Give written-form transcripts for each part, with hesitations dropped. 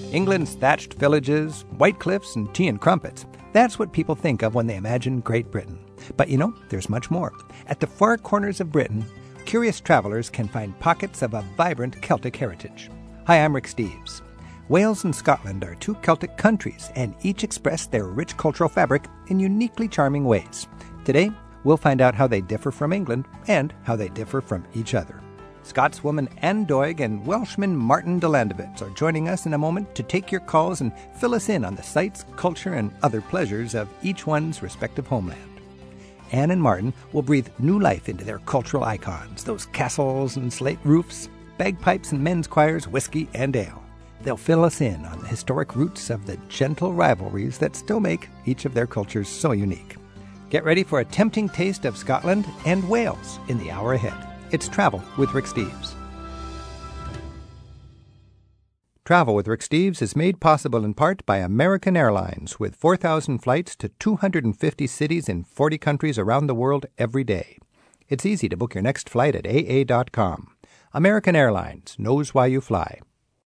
England's thatched villages, white cliffs, and tea and crumpets. That's what people think of when they imagine Great Britain. But there's much more. At the far corners of Britain, curious travelers can find pockets of a vibrant Celtic heritage. Hi, I'm Rick Steves. Wales and Scotland are two Celtic countries, and each express their rich cultural fabric in uniquely charming ways. Today, we'll find out how they differ from England and how they differ from each other. Scotswoman Anne Doig and Welshman Martin de Landevitz are joining us in a moment to take your calls and fill us in on the sights, culture, and other pleasures of each one's respective homeland. Anne and Martin will breathe new life into their cultural icons, those castles and slate roofs, bagpipes and men's choirs, whiskey and ale. They'll fill us in on the historic roots of the gentle rivalries that still make each of their cultures so unique. Get ready for a tempting taste of Scotland and Wales in the hour ahead. It's Travel with Rick Steves. Travel with Rick Steves is made possible in part by American Airlines, with 4,000 flights to 250 cities in 40 countries around the world every day. It's easy to book your next flight at aa.com. American Airlines knows why you fly.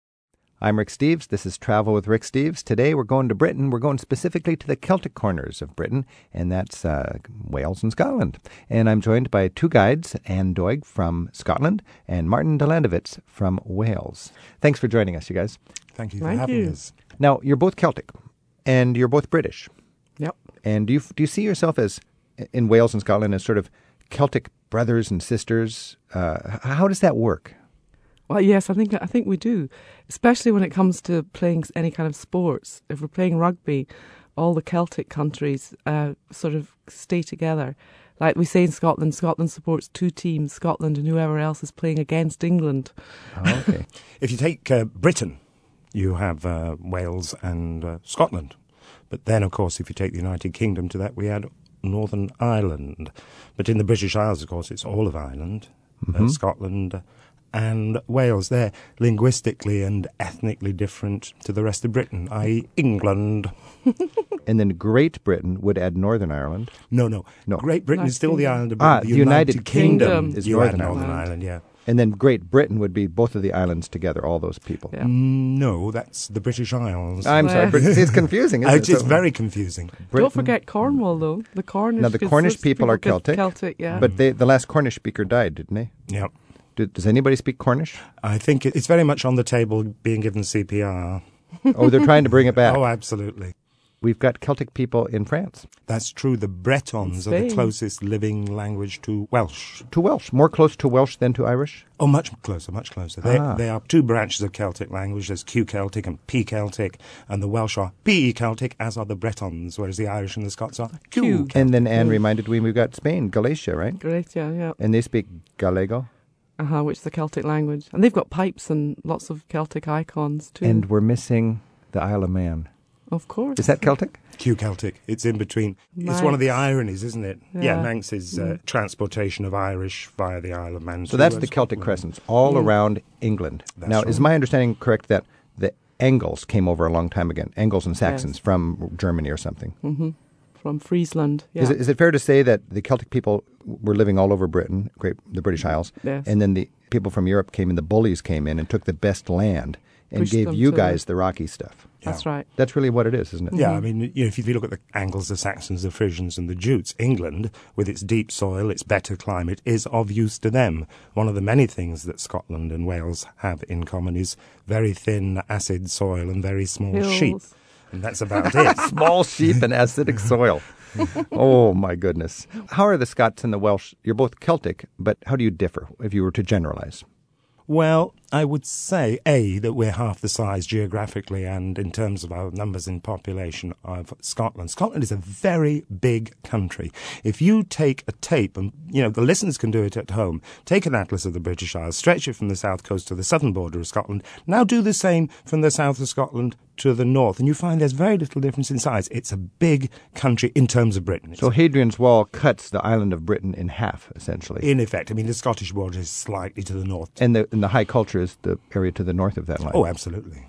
I'm Rick Steves. This is Travel with Rick Steves. Today we're going to Britain. We're going specifically to the Celtic corners of Britain, and that's Wales and Scotland. And I'm joined by two guides, Anne Doig from Scotland and Martin de Landevitz from Wales. Thanks for joining us, you guys. Thank you for having us. Now, you're both Celtic, and you're both British. Yep. And do you see yourself as, in Wales and Scotland, as sort of Celtic brothers and sisters? How does that work? Well, yes, I think we do, especially when it comes to playing any kind of sports. If we're playing rugby, all the Celtic countries sort of stay together. Like we say in Scotland, Scotland supports two teams, Scotland and whoever else is playing against England. Oh, okay. If you take Britain, you have Wales and Scotland. But then, of course, if you take the United Kingdom to that, we add Northern Ireland. But in the British Isles, of course, it's all of Ireland, Scotland and Wales. They're linguistically and ethnically different to the rest of Britain, i.e. England. And then Great Britain would add Northern Ireland. No. Great Britain is still the island of Britain. The United Kingdom is Northern Ireland, yeah. And then Great Britain would be both of the islands together, all those people. Yeah. No, that's the British Isles. I'm sorry, but it's confusing, isn't it? It's very confusing. Don't forget Cornwall, though. The Cornish. Now, the Cornish people are Celtic. Yeah. But the last Cornish speaker died, didn't they? Yeah. Does anybody speak Cornish? I think it's very much on the table being given CPR. Oh, they're trying to bring it back. Oh, absolutely. We've got Celtic people in France. That's true. The Bretons are the closest living language to Welsh. To Welsh. More close to Welsh than to Irish? Oh, much closer, much closer. They are two branches of Celtic language. There's Q Celtic and P Celtic, and the Welsh are PE Celtic, as are the Bretons, whereas the Irish and the Scots are Q Celtic. And then Anne reminded me we've got Spain, Galicia, right? Galicia, yeah. And they speak Gallego? Which is the Celtic language. And they've got pipes and lots of Celtic icons, too. And we're missing the Isle of Man. Of course. Is that Celtic? Q Celtic. It's in between. Manx. It's one of the ironies, isn't it? Yeah. Manx is transportation of Irish via the Isle of Man. So that's the Celtic crescents all around England. That's now, right. Is my understanding correct that the Angles came over a long time ago? Angles and Saxons from Germany or something? Mm-hmm. From Friesland, yeah. Is it fair to say that the Celtic people were living all over Britain, the British Isles, Yes. and then the people from Europe came in, the bullies came in and took the best land and Pushed gave them you to guys the rocky stuff? That's right. That's really what it is, isn't it? Yeah, I mean, if you look at the Angles, the Saxons, the Frisians and the Jutes, England, with its deep soil, its better climate, is of use to them. One of the many things that Scotland and Wales have in common is very thin, acid soil and very small Hills. sheep. And that's about it. Small sheep and acidic soil. Oh, my goodness. How are the Scots and the Welsh? You're both Celtic, but how do you differ, if you were to generalize? Well, I would say, that we're half the size geographically and in terms of our numbers in population of Scotland. Scotland is a very big country. If you take a tape, and, the listeners can do it at home, take an atlas of the British Isles, stretch it from the south coast to the southern border of Scotland, now do the same from the south of Scotland to the north, and you find there's very little difference in size. It's a big country in terms of Britain. So Hadrian's Wall cuts the island of Britain in half, essentially. In effect. I mean, the Scottish border is slightly to the north. And the high culture is the area to the north of that line. Oh, absolutely.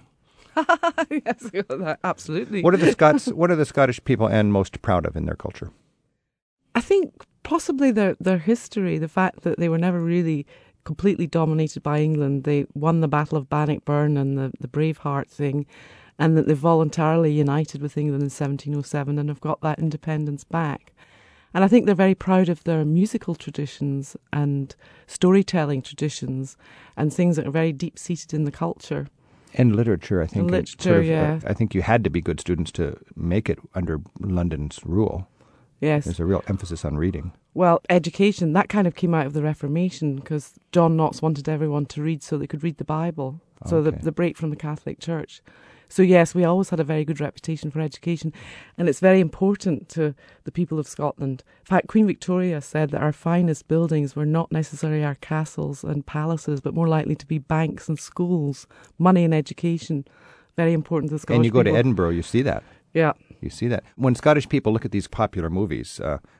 Yes, absolutely. What are the Scottish people and most proud of in their culture? I think possibly their history, the fact that they were never really completely dominated by England. They won the Battle of Bannockburn and the Braveheart thing. and that they voluntarily united with England in 1707 and have got that independence back. And I think they're very proud of their musical traditions and storytelling traditions and things that are very deep-seated in the culture. And literature, I think. And literature, yeah. I think you had to be good students to make it under London's rule. Yes. There's a real emphasis on reading. Well, education, that kind of came out of the Reformation because John Knox wanted everyone to read so they could read the Bible. So Okay. the break from the Catholic Church. So yes, we always had a very good reputation for education, and it's very important to the people of Scotland. In fact, Queen Victoria said that our finest buildings were not necessarily our castles and palaces, but more likely to be banks and schools. Money and education, very important to the Scottish And you go people. to Edinburgh, you see that. Yeah. You see that. When Scottish people look at these popular movies,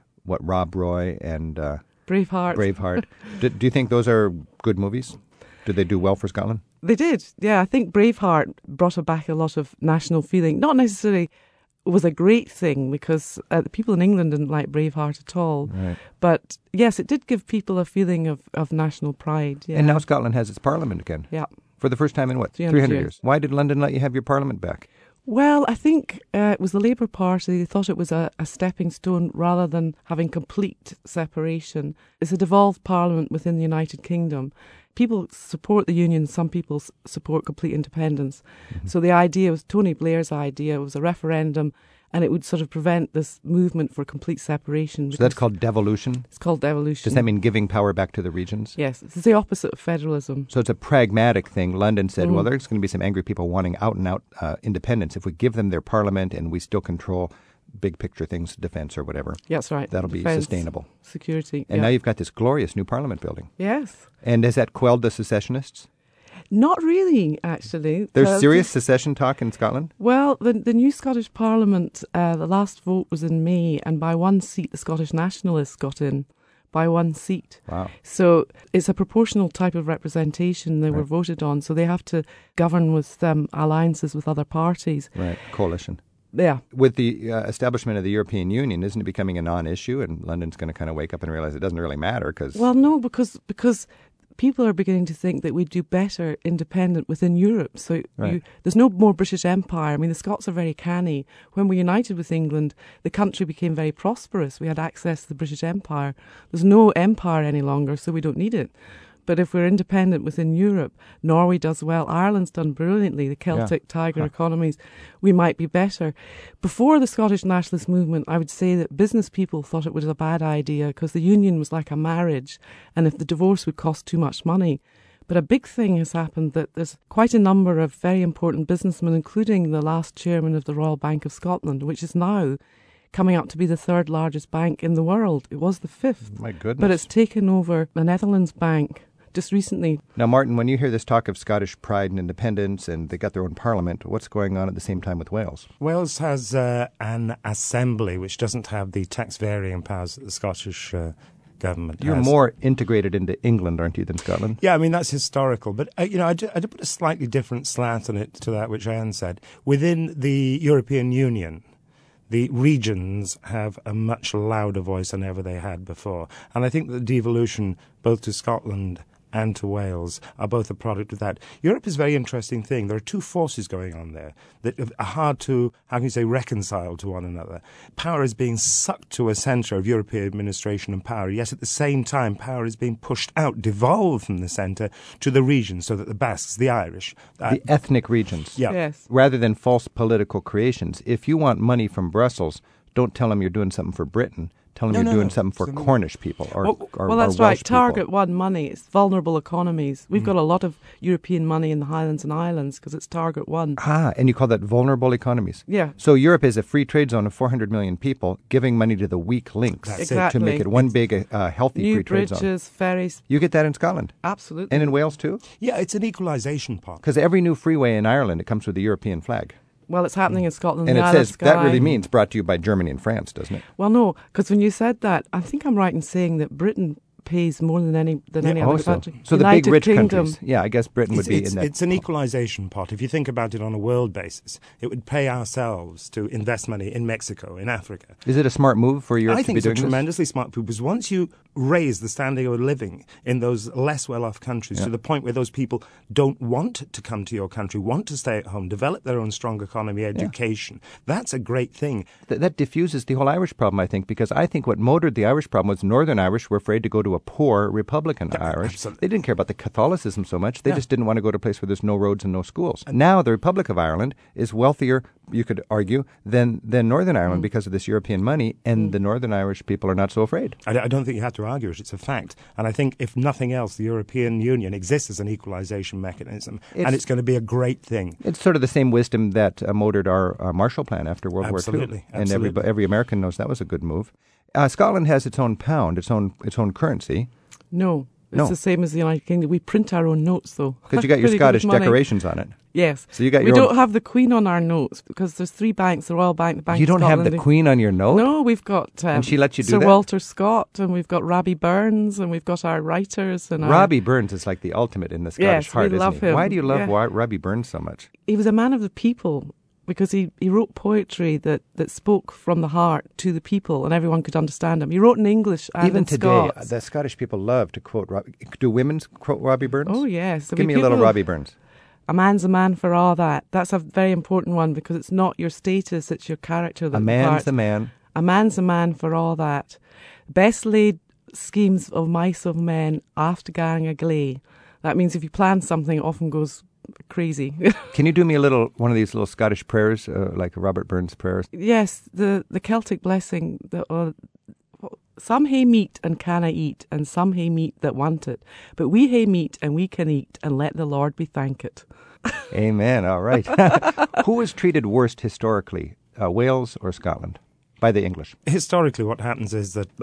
Rob Roy and Braveheart. Braveheart, do you think those are good movies? Did they do well for Scotland? They did, yeah. I think Braveheart brought back a lot of national feeling. Not necessarily was a great thing because the people in England didn't like Braveheart at all. Right. But yes, it did give people a feeling of national pride. Yeah. And now Scotland has its parliament again. Yeah. For the first time in what? 300 years. Why did London let you have your parliament back? Well, I think it was the Labour Party. They thought it was a stepping stone rather than having complete separation. It's a devolved parliament within the United Kingdom. People support the union, some people support complete independence. Mm-hmm. So the idea was Tony Blair's idea. It was a referendum, and it would sort of prevent this movement for complete separation. So that's called devolution? It's called devolution. Does that mean giving power back to the regions? Yes, it's the opposite of federalism. So it's a pragmatic thing. London said, well, there's going to be some angry people wanting out-and-out independence. If we give them their parliament and we still control big picture things, defence or whatever. Yeah, that's right. That'll Defense, be sustainable. Security. And now you've got this glorious new parliament building. Yes. And has that quelled the secessionists? Not really, actually. There's serious secession talk in Scotland? Well, the new Scottish Parliament, the last vote was in May, and by one seat the Scottish Nationalists got in. By one seat. Wow. So it's a proportional type of representation they were voted on, so they have to govern with alliances with other parties. Right, coalition. Yeah. With the establishment of the European Union, isn't it becoming a non-issue? And London's going to kind of wake up and realize it doesn't really matter because... Well, no, because people are beginning to think that we do better independent within Europe. So there's no more British Empire. I mean, the Scots are very canny. When we united with England, the country became very prosperous. We had access to the British Empire. There's no empire any longer, so we don't need it. But if we're independent within Europe, Norway does well, Ireland's done brilliantly, the Celtic tiger economies, we might be better. Before the Scottish nationalist movement, I would say that business people thought it was a bad idea because the union was like a marriage, and if the divorce would cost too much money. But a big thing has happened that there's quite a number of very important businessmen, including the last chairman of the Royal Bank of Scotland, which is now coming up to be the third largest bank in the world. It was the fifth. My goodness. But it's taken over the Netherlands Bank just recently. Now, Martin, when you hear this talk of Scottish pride and independence and they got their own parliament, what's going on at the same time with Wales? Wales has an assembly which doesn't have the tax-varying powers that the Scottish government You're has. more integrated into England, aren't you, than Scotland? Yeah, I mean, that's historical. But, I did put a slightly different slant on it to that which Anne said. Within the European Union, the regions have a much louder voice than ever they had before. And I think that the devolution, both to Scotland and to Wales, are both a product of that. Europe is a very interesting thing. There are two forces going on there that are hard to, how can you say, reconcile to one another. Power is being sucked to a centre of European administration and power, yet at the same time power is being pushed out, devolved from the centre to the regions, so that the Basques, the Irish... the ethnic regions. Yeah. Yes. Rather than false political creations. If you want money from Brussels, don't tell them you're doing something for Britain. Tell them you're doing something for Cornish people or Well, that's or Welsh right. Target people. one money. It's vulnerable economies. We've got a lot of European money in the Highlands and Islands because it's target one. Ah, and you call that vulnerable economies? Yeah. So Europe is a free trade zone of 400 million people giving money to the weak links That's to exactly. make it one big healthy New free trade zone. bridges, ferries. You get that in Scotland? Absolutely. And in Wales too? Yeah, it's an equalisation pot. Because every new freeway in Ireland, it comes with the European flag. Well, it's happening in Scotland. And the it Isle of says, that Skye. really means brought to you by Germany and France, doesn't it? Well, no, because when you said that, I think I'm right in saying that Britain pays more than any other country. So the big United rich Kingdom. countries. Yeah, I guess Britain would be in that. It's an equalisation pot. If you think about it on a world basis, it would pay ourselves to invest money in Mexico, in Africa. Is it a smart move for Europe I to think be it's a doing this? tremendously smart move because once you raise the standard of living in those less well-off countries to the point where those people don't want to come to your country, want to stay at home, develop their own strong economy, education. That's a great thing. That diffuses the whole Irish problem, I think, because I think what motored the Irish problem was Northern Irish were afraid to go to a poor Republican Irish. Absolutely. They didn't care about the Catholicism so much. They just didn't want to go to a place where there's no roads and no schools. Now the Republic of Ireland is wealthier, you could argue, than Northern Ireland because of this European money, and the Northern Irish people are not so afraid. I don't think you have to argue it. It's a fact. And I think, if nothing else, the European Union exists as an equalization mechanism, and it's going to be a great thing. It's sort of the same wisdom that motored our Marshall Plan after World War II. And every American knows that was a good move. Scotland has its own pound, its own currency. No. It's the same as the United Kingdom. We print our own notes, though. Because you got your Scottish decorations on it. Yes. So you got we don't have the Queen on our notes because there's 3 banks, the Royal Bank, the Bank You of don't Scotland. have the Queen on your note? No, we've got and she lets you do Sir that? Walter Scott, and we've got Robbie Burns, and we've got our writers. And Robbie Burns is like the ultimate in the Scottish heart, we love isn't he? him. Why do you love Robbie Burns so much? He was a man of the people because he wrote poetry that spoke from the heart to the people, and everyone could understand him. He wrote in English and Even in today, Scots. the Scottish people love to quote Robbie. Do women quote Robbie Burns? Oh, yes. Give me a little Robbie Burns. A man's a man for all that. That's a very important one because it's not your status, it's your character. That a man's a man. A man's a man for all that. Best laid schemes of mice of men after gang a gley. That means if you plan something, it often goes crazy. Can you do me one of these little Scottish prayers, like Robert Burns' prayers? Yes, the Celtic blessing. Some hae meat and canna eat, and some hae meat that want it. But we hae meat and we can eat, and let the Lord be thanked. Amen. All right. Who was treated worst historically, Wales or Scotland, by the English? Historically, what happens is that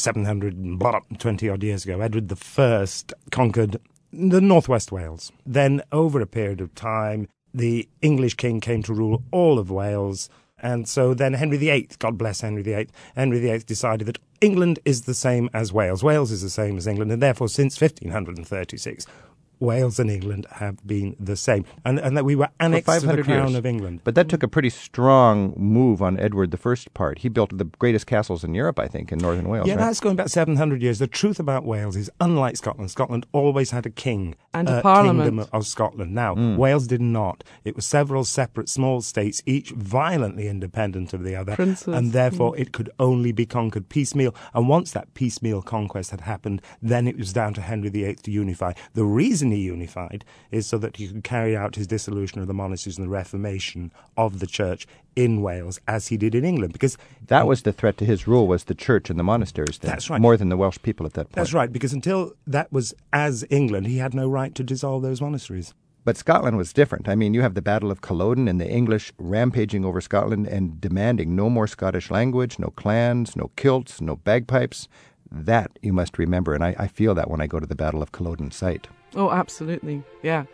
720 odd years ago, Edward I conquered the northwest Wales. Then, over a period of time, the English king came to rule all of Wales. And so then Henry VIII, God bless Henry VIII, Henry VIII decided that England is the same as Wales. Wales is the same as England, and therefore since 1536, Wales and England have been the same. And that we were annexed to the crown of England. But that took a pretty strong move on Edward I's part. He built the greatest castles in Europe, I think, in northern Wales. Yeah, right? That's going back 700 years. The truth about Wales is, unlike Scotland, Scotland always had a king. And a parliament. Kingdom of Scotland. Now, Wales did not. It was several separate small states, each violently independent of the other. Princes. And therefore it could only be conquered piecemeal. And once that piecemeal conquest had happened, then it was down to Henry VIII to unify. The reason he unified is so that he could carry out his dissolution of the monasteries and the reformation of the church in Wales, as he did in England. Because that was the threat to his rule, was the church and the monasteries. That's right. More than the Welsh people at that point. That's right, because until that was as England, he had no right to dissolve those monasteries. But Scotland was different. I mean, you have the Battle of Culloden and the English rampaging over Scotland and demanding no more Scottish language, no clans, no kilts, no bagpipes. That you must remember, and I feel that when I go to the Battle of Culloden site. Oh, absolutely, yeah.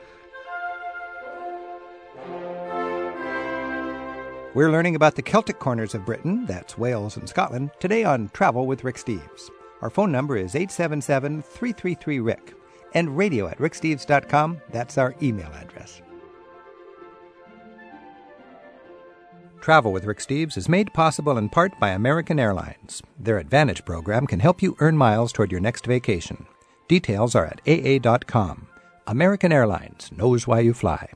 We're learning about the Celtic corners of Britain, that's Wales and Scotland, today on Travel with Rick Steves. Our phone number is 877-333-RICK, and radio@ricksteves.com, that's our email address. Travel with Rick Steves is made possible in part by American Airlines. Their Advantage program can help you earn miles toward your next vacation. Details are at aa.com. American Airlines knows why you fly.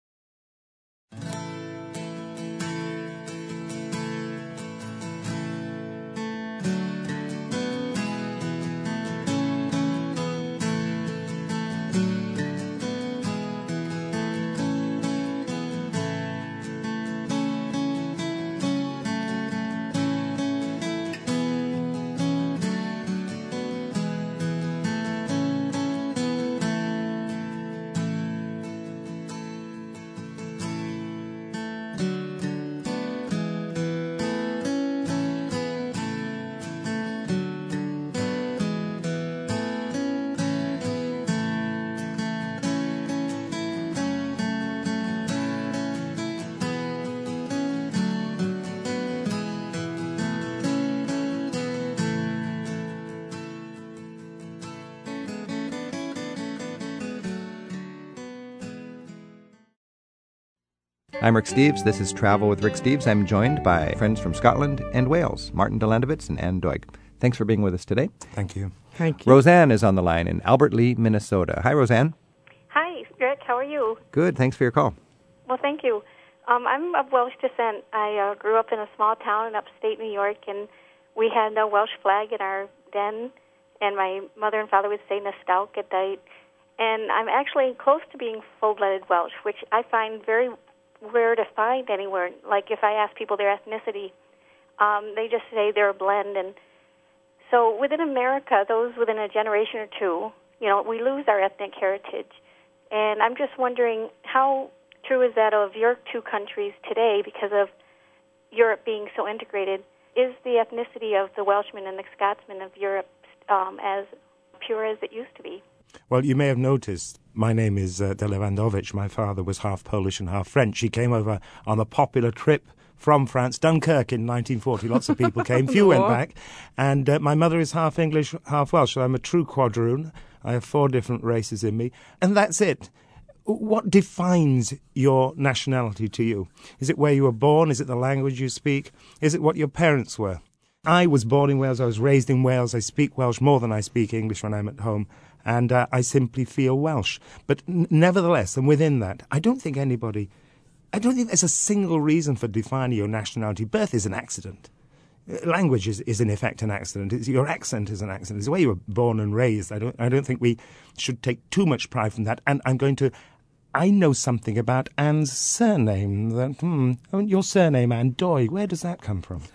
I'm Rick Steves. This is Travel with Rick Steves. I'm joined by friends from Scotland and Wales, Martin Delandovitz and Anne Doig. Thanks for being with us today. Thank you. Thank you. Roseanne is on the line in Albert Lea, Minnesota. Hi, Roseanne. Hi, Rick. How are you? Good. Thanks for your call. Well, thank you. I'm of Welsh descent. I grew up in a small town in upstate New York, and we had a Welsh flag in our den, and my mother and father would say Nystalc at night. And I'm actually close to being full-blooded Welsh, which I find very rare to find anywhere. Like if I ask people their ethnicity, they just say they're a blend. And so within America, those within a generation or two, we lose our ethnic heritage. And I'm just wondering, how true is that of your two countries today because of Europe being so integrated? Is the ethnicity of the Welshmen and the Scotsmen of Europe as pure as it used to be? Well, you may have noticed my name is De Lewandowicz. My father was half Polish and half French. He came over on a popular trip from France, Dunkirk in 1940. Lots of people came, few went back. And my mother is half English, half Welsh, so I'm a true quadroon. I have 4 different races in me. And that's it. What defines your nationality to you? Is it where you were born? Is it the language you speak? Is it what your parents were? I was born in Wales. I was raised in Wales. I speak Welsh more than I speak English when I'm at home. And I simply feel Welsh. But nevertheless, and within that, I don't think there's a single reason for defining your nationality. Birth is an accident. Language is in effect an accident. Your accent is an accident. It's the way you were born and raised. I don't think we should take too much pride from that. And I know something about Anne's surname. Your surname, Anne Doig, where does that come from?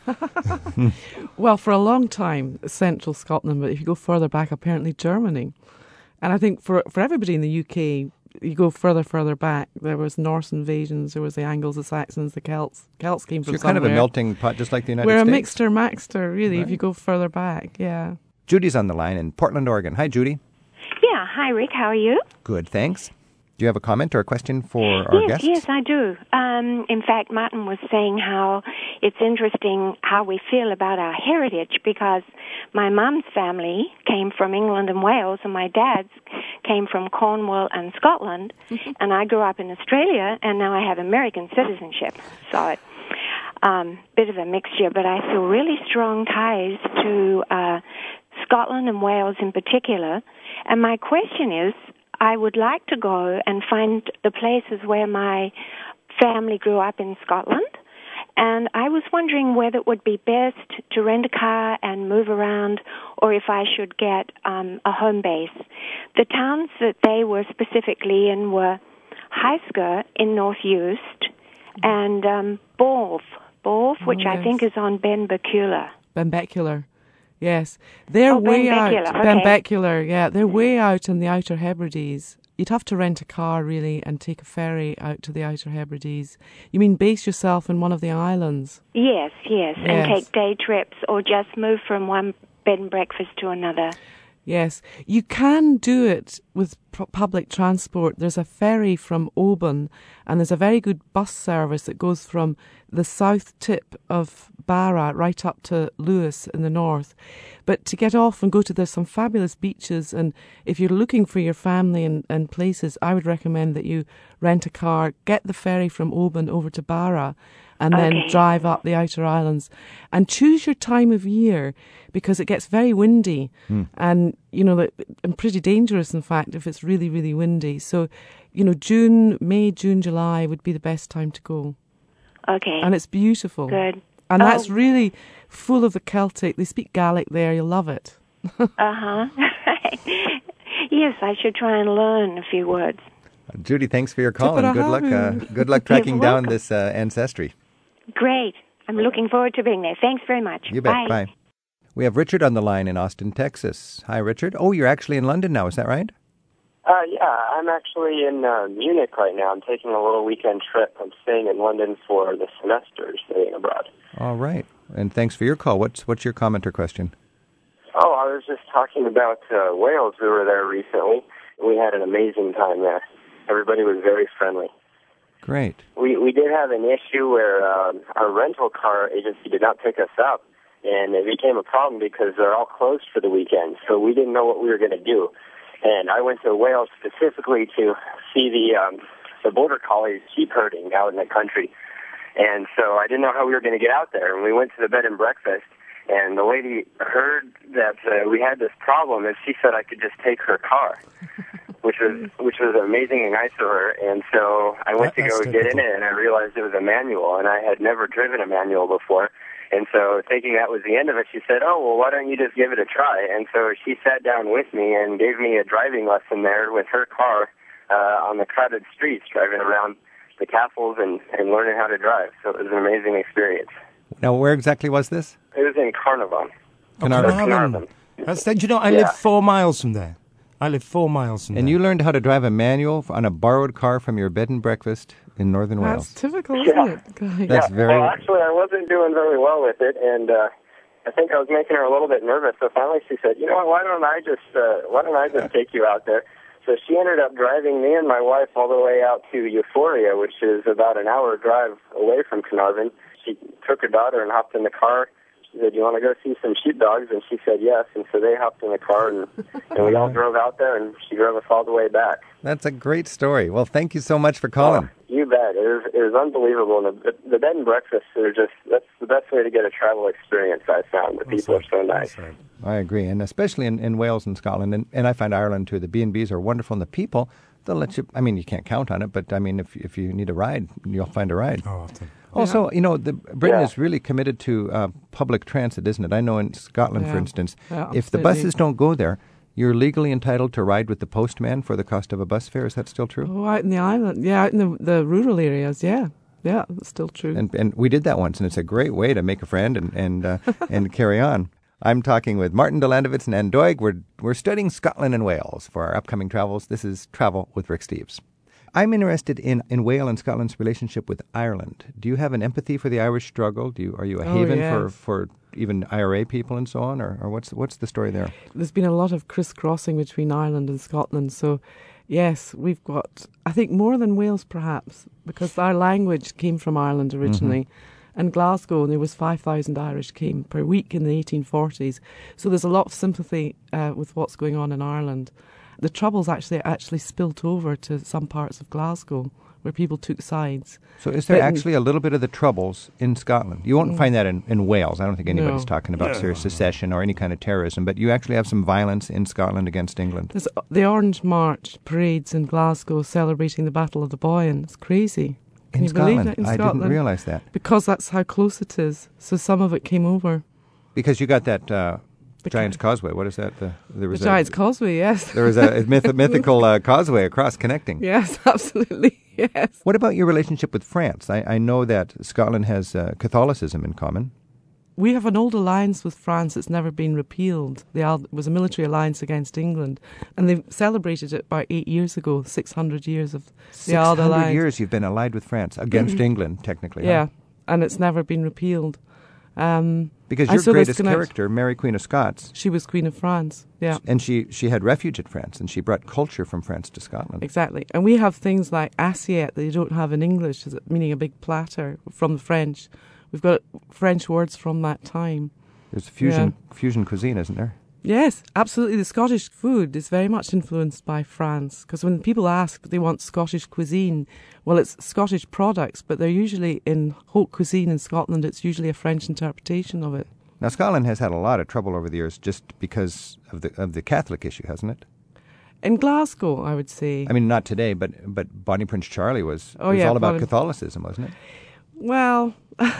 Well, for a long time, central Scotland, but if you go further back, apparently Germany. And I think for everybody in the UK, you go further back, there was Norse invasions, there was the Angles, the Saxons, the Celts. Celts came from You're somewhere. kind of a melting pot, just like the United We're States. a mixter-maxter, really, Right. if you go further back, yeah. Judy's on the line in Portland, Oregon. Hi, Judy. Yeah, hi Rick, how are you? Good, thanks. Do you have a comment or a question for our guests? Yes, I do. In fact, Martin was saying how it's interesting how we feel about our heritage because my mum's family came from England and Wales and my dad's came from Cornwall and Scotland, and I grew up in Australia and now I have American citizenship. So it's bit of a mixture, but I feel really strong ties to Scotland and Wales in particular. And my question is, I would like to go and find the places where my family grew up in Scotland. And I was wondering whether it would be best to rent a car and move around or if I should get a home base. The towns that they were specifically in were Heisker in North Uist and Borth, which I think is on Benbecula. Benbecula. Yes, they're way out. Benbecula, yeah, they're way out in the Outer Hebrides. You'd have to rent a car, really, and take a ferry out to the Outer Hebrides. You mean base yourself in one of the islands? Yes. And take day trips or just move from one bed and breakfast to another. Yes, you can do it with public transport. There's a ferry from Oban, and there's a very good bus service that goes from the south tip of Barra right up to Lewis in the north. But to get off and go to, there's some fabulous beaches, and if you're looking for your family and places, I would recommend that you rent a car, get the ferry from Oban over to Barra, and then drive up the outer islands. And choose your time of year, because it gets very windy and, and pretty dangerous, in fact, if it's really, really windy. So, May, June, July would be the best time to go. Okay. And it's beautiful. Good. And that's really full of the Celtic. They speak Gaelic there. You'll love it. Yes, I should try and learn a few words. Judy, thanks for your call and good luck. Good luck tracking down this ancestry. Great. I'm looking forward to being there. Thanks very much. You bet. Bye. We have Richard on the line in Austin, Texas. Hi, Richard. Oh, you're actually in London now. Is that right? Yeah, I'm actually in Munich right now. I'm taking a little weekend trip. I'm staying in London for the semester, studying abroad. All right. And thanks for your call. What's your comment or question? Oh, I was just talking about Wales. We were there recently. We had an amazing time there. Everybody was very friendly. Great. We did have an issue where our rental car agency did not pick us up, and it became a problem because they're all closed for the weekend, so we didn't know what we were going to do. And I went to Wales specifically to see the border collies sheep herding out in the country. And so I didn't know how we were going to get out there. And we went to the bed and breakfast, And the lady heard that we had this problem, and she said I could just take her car, which was amazing and nice of her. And so I went to go get in it, and I realized it was a manual, and I had never driven a manual before. And so thinking that was the end of it, she said, oh, well, why don't you just give it a try? And so she sat down with me and gave me a driving lesson there with her car on the crowded streets, driving around the castles and learning how to drive. So it was an amazing experience. Now, where exactly was this? It was in Carnarvon. Carnarvon. I live 4 miles from there. I live 4 miles from there. And you learned how to drive a manual on a borrowed car from your bed and breakfast in Northern Wales. That's typical, isn't it? That's very... Well, actually, I wasn't doing very well with it, and I think I was making her a little bit nervous. So finally, she said, "You know what? Why don't I just take you out there?" So she ended up driving me and my wife all the way out to Euphoria, which is about an hour drive away from Carnarvon. She took her daughter and hopped in the car. She said, "You want to go see some sheepdogs?" And she said yes. And so they hopped in the car, and we all drove out there, and she drove us all the way back. That's a great story. Well, thank you so much for calling. Oh, you bet. It was unbelievable. And the bed and breakfasts are that's the best way to get a travel experience, I found. The people are so nice. I agree, and especially in Wales and Scotland, and I find Ireland too. The B&Bs are wonderful, and the people, they'll let you, I mean, you can't count on it, but I mean, if you need a ride, you'll find a ride. Oh, often. Also, you know, Britain is really committed to public transit, isn't it? I know in Scotland, for instance, if the buses don't go there, you're legally entitled to ride with the postman for the cost of a bus fare. Is that still true? Oh, out in the island, out in the rural areas, yeah, that's still true. And we did that once, and it's a great way to make a friend and carry on. I'm talking with Martin Delandovitz and Ann Doig. We're studying Scotland and Wales for our upcoming travels. This is Travel with Rick Steves. I'm interested in Wales and Scotland's relationship with Ireland. Do you have an empathy for the Irish struggle? Are you a haven for even IRA people and so on, or what's the story there? There's been a lot of crisscrossing between Ireland and Scotland, so yes, we've got, I think, more than Wales perhaps, because our language came from Ireland originally. Mm-hmm. And Glasgow, there was 5,000 Irish came per week in the 1840s. So there's a lot of sympathy with what's going on in Ireland. The Troubles actually spilt over to some parts of Glasgow where people took sides. So is there actually a little bit of the Troubles in Scotland? You won't find that in Wales. I don't think anybody's talking about serious secession or any kind of terrorism, but you actually have some violence in Scotland against England. There's the Orange March parades in Glasgow celebrating the Battle of the Boyne. It's crazy. Can you believe that in Scotland? I didn't realise that. Because that's how close it is. So some of it came over. Because you got that... Giant's Causeway. What is that? The Giant's Causeway, yes. There was a mythical causeway across connecting. Yes, absolutely, yes. What about your relationship with France? I know that Scotland has Catholicism in common. We have an old alliance with France that's never been repealed. It was a military alliance against England, and they celebrated it about 8 years ago, 600 years of the old alliance. 600 years you've been allied with France, against England, technically. Yeah, and it's never been repealed. Because your greatest character, Mary Queen of Scots... She was Queen of France, yeah. And she had refuge in France, and she brought culture from France to Scotland. Exactly. And we have things like assiette that you don't have in English, meaning a big platter from the French. We've got French words from that time. There's fusion cuisine, isn't there? Yes, absolutely. The Scottish food is very much influenced by France, because when people ask they want Scottish cuisine, well, it's Scottish products, but they're usually in haute cuisine in Scotland. It's usually a French interpretation of it. Now, Scotland has had a lot of trouble over the years just because of the Catholic issue, hasn't it? In Glasgow, I would say. I mean, not today, but Bonnie Prince Charlie was all about Catholicism, wasn't it? Well,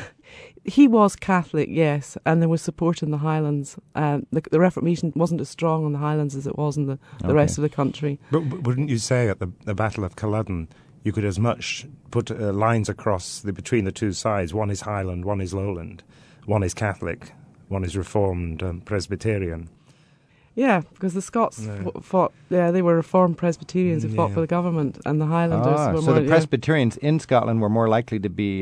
he was Catholic, yes, and there was support in the Highlands. The Reformation wasn't as strong in the Highlands as it was in the rest of the country. But wouldn't you say at the Battle of Culloden, you could as much put lines across between the two sides? One is Highland, one is Lowland, one is Catholic, one is Reformed Presbyterian. Yeah, because the Scots fought. Yeah, they were Reformed Presbyterians who fought for the government, and the Highlanders were so the Presbyterians in Scotland were more likely to be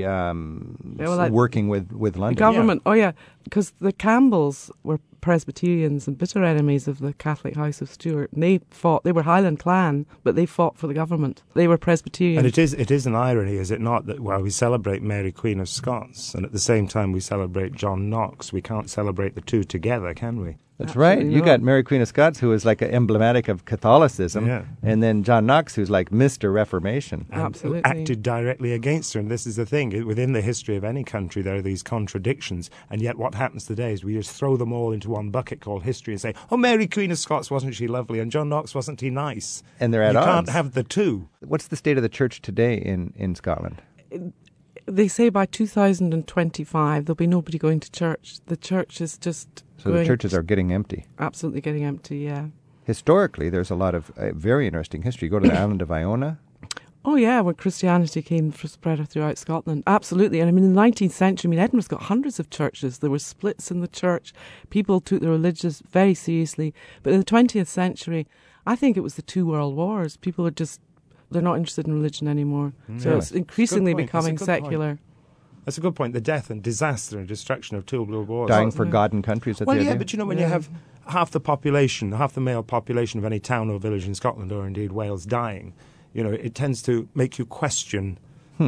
working with London. The government, because the Campbells were Presbyterians and bitter enemies of the Catholic House of Stuart. And they fought. They were Highland clan, but they fought for the government. They were Presbyterian. And it is an irony, is it not, that while we celebrate Mary Queen of Scots, and at the same time we celebrate John Knox, we can't celebrate the two together, can we? That's right. You got Mary Queen of Scots, who was like emblematic of Catholicism, and then John Knox, who's like Mr. Reformation. And absolutely. Acted directly against her. And this is the thing. Within the history of any country, there are these contradictions. And yet what happens today is we just throw them all into one bucket called history and say, oh, Mary Queen of Scots, wasn't she lovely? And John Knox, wasn't he nice? And they're at odds. You odds. can't have the two. What's the state of the church today in Scotland? They say by 2025 there'll be nobody going to church. The church is just So the churches are getting empty. Absolutely getting empty, yeah. Historically, there's a lot of very interesting history. Go to the island of Iona. Oh, yeah, where Christianity came spread throughout Scotland. Absolutely. And I mean, in the 19th century, Edinburgh's got hundreds of churches. There were splits in the church. People took the religious very seriously. But in the 20th century, I think it was the two world wars. People are just, they're not interested in religion anymore. So it's increasingly becoming secular. That's a good point. The death and disaster and destruction of two world wars. Dying for God and country, is that well, the yeah, idea? but you know, when you have half the male population of any town or village in Scotland, or indeed Wales, dying, you know, it tends to make you question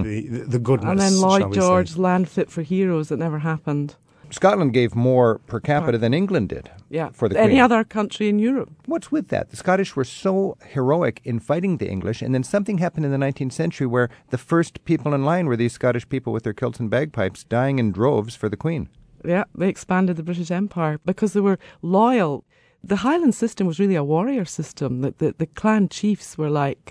the goodness. And then Lloyd George, Land Fit for Heroes, it never happened. Scotland gave more per capita than England did for the Queen. Any other country in Europe. What's with that? The Scottish were so heroic in fighting the English, and then something happened in the 19th century where the first people in line were these Scottish people with their kilts and bagpipes dying in droves for the Queen. Yeah, they expanded the British Empire because they were loyal. The Highland system was really a warrior system. The clan chiefs were like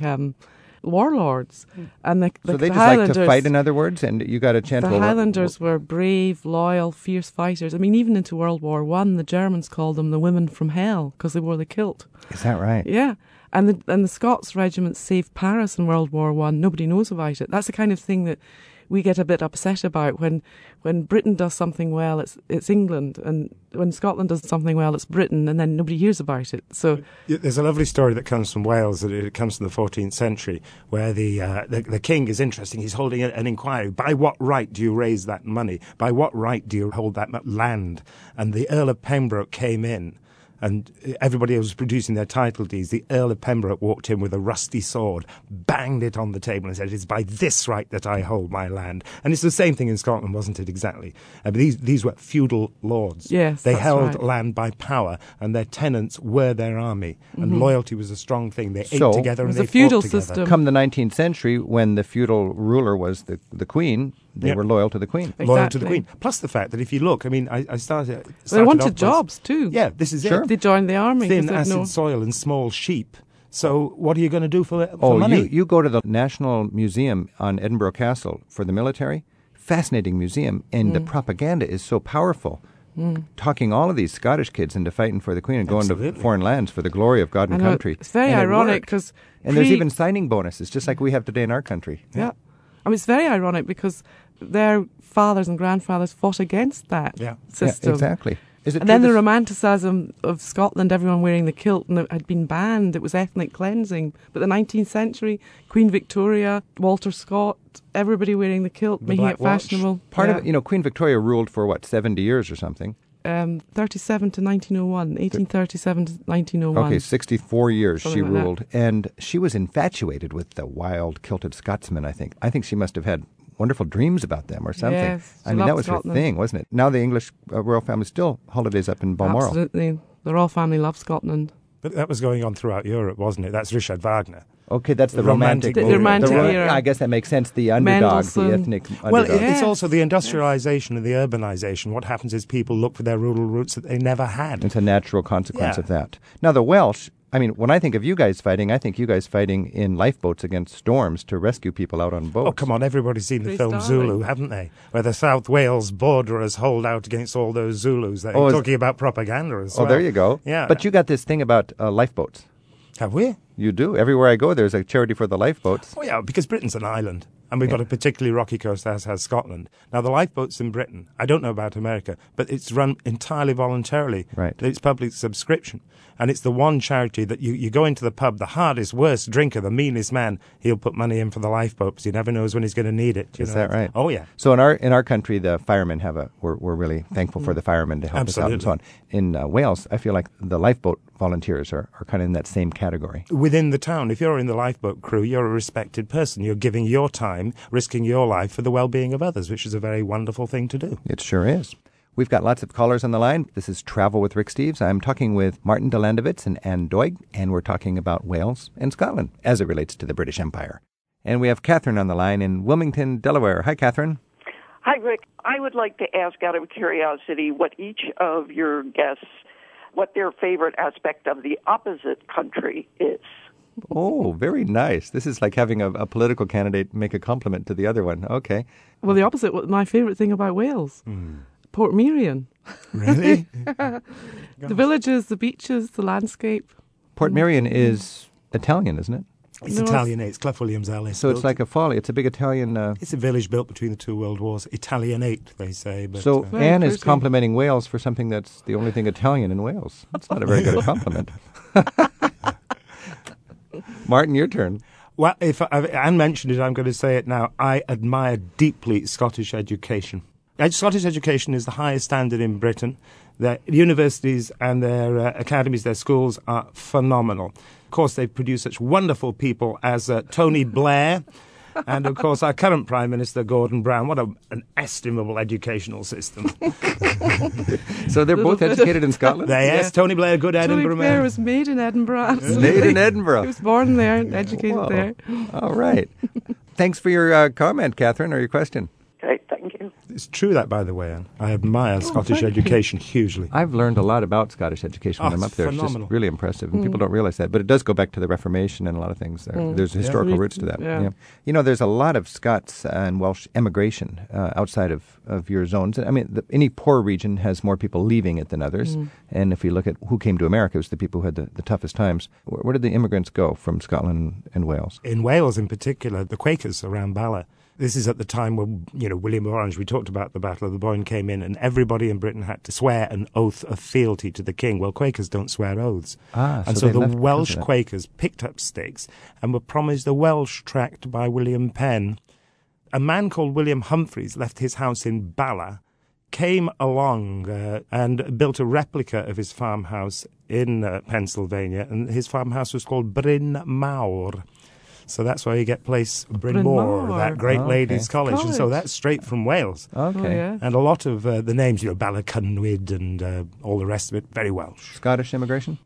warlords. And so they just like to fight, in other words, and you got a chance. The Highlanders were brave, loyal, fierce fighters. I mean, even into World War I, the Germans called them the women from hell because they wore the kilt. Is that right? Yeah. And the Scots regiment saved Paris in World War I. Nobody knows about it. That's the kind of thing that we get a bit upset about. When Britain does something well, it's England, and when Scotland does something well, it's Britain, and then nobody hears about it. So there's a lovely story that comes from Wales. It comes from the 14th century, where the king is interesting. He's holding an inquiry. By what right do you raise that money? By what right do you hold that land? And the Earl of Pembroke came in. And everybody was producing their title deeds. The Earl of Pembroke walked in with a rusty sword, banged it on the table and said, it's by this right that I hold my land. And it's the same thing in Scotland, wasn't it, exactly? But these were feudal lords. Yes, they held land by power, and their tenants were their army. And loyalty was a strong thing. They ate together and they fought together. It was a feudal system. Come the 19th century, when the feudal ruler was the Queen, they were loyal to the Queen. Exactly. Loyal to the Queen. Plus the fact that if you look, I mean, I started they wanted jobs too. Yeah, this is sure. it. They joined the army. Thin acid soil and small sheep. So what are you going to do for money? You go to the National Museum on Edinburgh Castle for the military. Fascinating museum, and the propaganda is so powerful. Talking all of these Scottish kids into fighting for the Queen and going to foreign lands for the glory of God and country. It's very ironic because... And there's even signing bonuses, just like we have today in our country. Yeah. I mean, it's very ironic because their fathers and grandfathers fought against that system. Yeah, exactly. And then the romanticism of Scotland, everyone wearing the kilt, and it had been banned. It was ethnic cleansing. But the 19th century, Queen Victoria, Walter Scott, everybody wearing the kilt, making it fashionable. Part of it, Queen Victoria ruled for, 70 years or something? 37 to 1901, 1837 to 1901. Okay, 64 years something she like ruled. And she was infatuated with the wild kilted Scotsmen, I think. I think she must have had wonderful dreams about them or something. Yes, I mean, that was Scotland. her thing, wasn't it? Now the English royal family still holidays up in Balmoral. Absolutely. The royal family love Scotland. But that was going on throughout Europe, wasn't it? That's Richard Wagner. Okay, that's the romantic era. I guess that makes sense. The underdog, the ethnic underdog. Well, it's also the industrialization and the urbanization. What happens is people look for their rural roots that they never had. It's a natural consequence of that. Now, the Welsh, I mean, when I think of you guys fighting, I think you guys fighting in lifeboats against storms to rescue people out on boats. Oh, come on, everybody's seen the film Zulu, haven't they? Where the South Wales borderers hold out against all those Zulus. They're talking about propaganda as well. Oh, there you go. Yeah. But you got this thing about lifeboats. Have we? You do. Everywhere I go, there's a charity for the lifeboats. Oh, yeah, because Britain's an island. And we've got a particularly rocky coast, as has Scotland. Now, the lifeboats in Britain, I don't know about America, but it's run entirely voluntarily. Right. It's public subscription. And it's the one charity that you go into the pub, the hardest, worst drinker, the meanest man, he'll put money in for the lifeboat because he never knows when he's going to need it. Is that right? Oh, yeah. So in our country, the firemen we're really thankful for the firemen to help us out and so on. In Wales, I feel like the lifeboat volunteers are kind of in that same category. Within the town, if you're in the lifeboat crew, you're a respected person. You're giving your time, risking your life for the well-being of others, which is a very wonderful thing to do. It sure is. We've got lots of callers on the line. This is Travel with Rick Steves. I'm talking with Martin de Landovitz and Anne Doig, and we're talking about Wales and Scotland as it relates to the British Empire. And we have Catherine on the line in Wilmington, Delaware. Hi, Catherine. Hi, Rick. I would like to ask out of curiosity what each of your guests, what their favorite aspect of the opposite country is. Oh, very nice. This is like having a political candidate make a compliment to the other one. Okay. Well, the opposite. My favourite thing about Wales, Port Merion. Really? The villages, the beaches, the landscape. Port Merion is Italian, isn't it? It's No, Italian. It's Clough Williams-Ellis. So it's like a folly. It's a big Italian... It's a village built between the two world wars. Italianate, they say. But, So Very Anne is pretty. complimenting Wales for something that's the only thing Italian in Wales. That's not a very good compliment. Martin, your turn. well, if Anne mentioned it, I'm going to say it now. I admire deeply Scottish education. Scottish education is the highest standard in Britain. Their universities and their academies, their schools are phenomenal. Of course, they produce such wonderful people as Tony Blair and, of course, our current Prime Minister, Gordon Brown. What an estimable educational system. So they're both educated in Scotland? Yes, Tony Blair, good Tony Edinburgh Blair man. was made in Edinburgh. Absolutely. Made in Edinburgh. He was born there and educated Whoa. there. All right. Thanks for your comment, Catherine, or your question. Okay, thank you. It's true that, by the way, Anne. I admire Scottish thank you. education hugely. I've learned a lot about Scottish education when I'm it's up there. phenomenal. It's just really impressive, and people don't realize that. But it does go back to the Reformation and a lot of things there. There's historical roots to that. Yeah. You know, there's a lot of Scots and Welsh emigration outside of your zones. I mean, any poor region has more people leaving it than others. And if you look at who came to America, it was the people who had the toughest times. Where did the immigrants go from Scotland and Wales? In Wales, in particular, the Quakers around Bala. This is at the time when, William of Orange, we talked about the Battle of the Boyne, came in, and everybody in Britain had to swear an oath of fealty to the king. Well, Quakers don't swear oaths. So so they the left because Welsh of that. Quakers picked up sticks and were promised a Welsh tract by William Penn. A man called William Humphreys left his house in Bala, came along and built a replica of his farmhouse in Pennsylvania, and his farmhouse was called Bryn Mawr. So that's why you get place Bryn Mawr, Mawr. that great Okay. ladies' college. And so College. that's straight from Wales. Okay. Oh, yeah. And a lot of the names, Ballacunwyd and all the rest of it, very Welsh. Scottish immigration?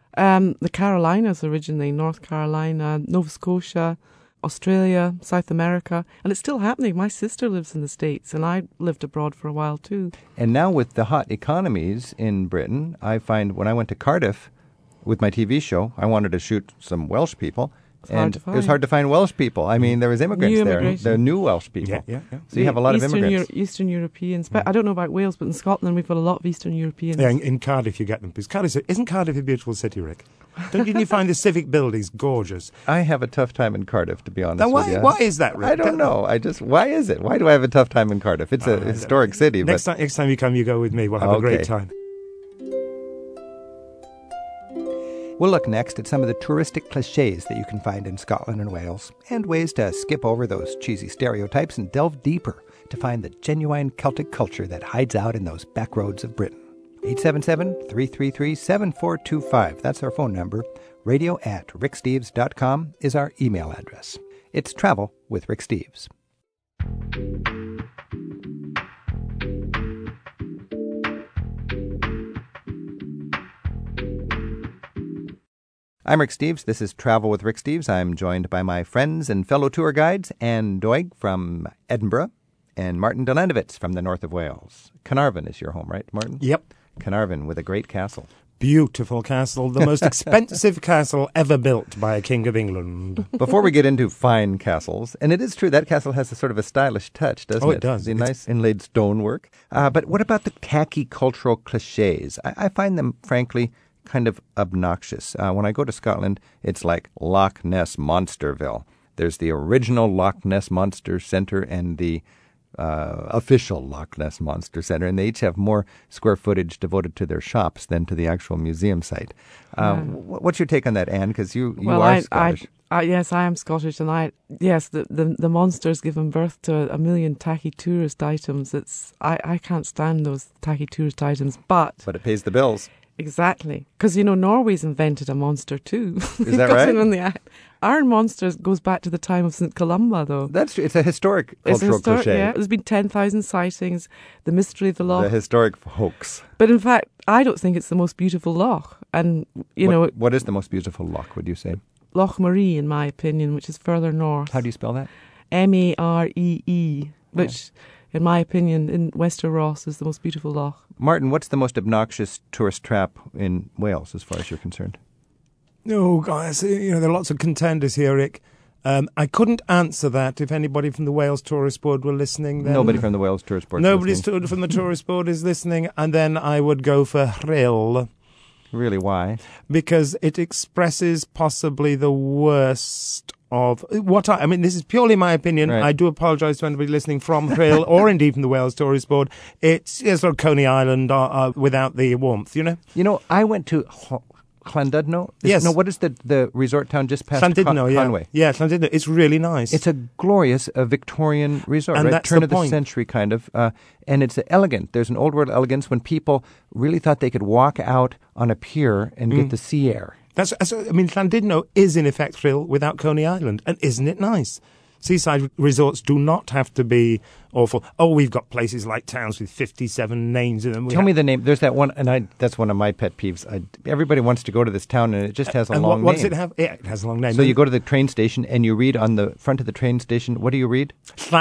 The Carolinas originally, North Carolina, Nova Scotia, Australia, South America, and it's still happening. My sister lives in the States, and I lived abroad for a while too. And now with the hot economies in Britain, I find when I went to Cardiff with my TV show, I wanted to shoot some Welsh people. hard And to it was find. hard to find Welsh people. I mean, there was immigrants New there. immigration. They're new Welsh people. Yeah. So you have a lot of immigrants. Eastern Europeans. But I don't know about Wales, but in Scotland we've got a lot of Eastern Europeans. Yeah, in Cardiff you get them. Because isn't Cardiff a beautiful city, Rick? Didn't you find the civic buildings gorgeous? I have a tough time in Cardiff, to be honest Now, with you. why is that, Rick? I don't know. Why is it? Why do I have a tough time in Cardiff? It's a historic city. Next but time you come, you go with me. We'll have a great Okay. time. We'll look next at some of the touristic cliches that you can find in Scotland and Wales, and ways to skip over those cheesy stereotypes and delve deeper to find the genuine Celtic culture that hides out in those back roads of Britain. 877-333-7425. That's our phone number. radio@ricksteves.com is our email address. It's Travel with Rick Steves. I'm Rick Steves. This is Travel with Rick Steves. I'm joined by my friends and fellow tour guides, Anne Doig from Edinburgh and Martin Delandovitz from the north of Wales. Carnarvon is your home, right, Martin? Yep. Carnarvon with a great castle. Beautiful castle. The most expensive castle ever built by a king of England. Before we get into fine castles, and it is true that castle has a sort of a stylish touch, doesn't it? Oh, it does. The It's- nice inlaid stonework. But what about the tacky cultural cliches? I find them, frankly, kind of obnoxious. When I go to Scotland, it's like Loch Ness Monsterville. There's the original Loch Ness Monster Centre and the official Loch Ness Monster Centre, and they each have more square footage devoted to their shops than to the actual museum site. What's your take on that, Anne? Because you are Scottish. Yes, I am Scottish, and the monster's given birth to a million tacky tourist items. I can't stand those tacky tourist items, but But it pays the bills. exactly, because Norway's invented a monster too. Is that right? Iron Monster goes back to the time of St. Columba, though. That's true. It's a historic cultural cliche. Yeah, there's been 10,000 sightings. The mystery of the loch. The historic hoax. But in fact, I don't think it's the most beautiful loch. And What is the most beautiful loch, would you say? Loch Maree, in my opinion, which is further north. How do you spell that? Maree, which in my opinion, in Wester Ross is the most beautiful loch. Martin, what's the most obnoxious tourist trap in Wales, as far as you're concerned? Oh, guys, there are lots of contenders here, Rick. I couldn't answer that if anybody from the Wales Tourist Board were listening. Then Nobody from the Wales Tourist Board. Nobody from the Tourist Board is listening, and then I would go for Rhyl. Really, why? Because it expresses possibly the worst of what I mean, this is purely my opinion. Right. I do apologise to anybody listening from Rhyl or indeed from the Wales Tourist Board. It's sort of Coney Island without the warmth, I went to Llandudno? Yes. No, what is the resort town just past Llandudno, Conway? Yeah, Llandudno. It's really nice. It's a glorious Victorian resort, And right? that's Turn the of the point. century kind of. And it's elegant. There's an old world elegance when people really thought they could walk out on a pier and get the sea air. Llandudno is in effect Rhyl without Coney Island. And isn't it nice? Seaside resorts do not have to be awful. Oh, we've got places like towns with 57 names in them. Tell me the name. There's that one, and that's one of my pet peeves. Everybody wants to go to this town, and it just has a long name. What does it have? Yeah, it has a long name. So you go to the train station, and you read on the front of the train station, what do you read?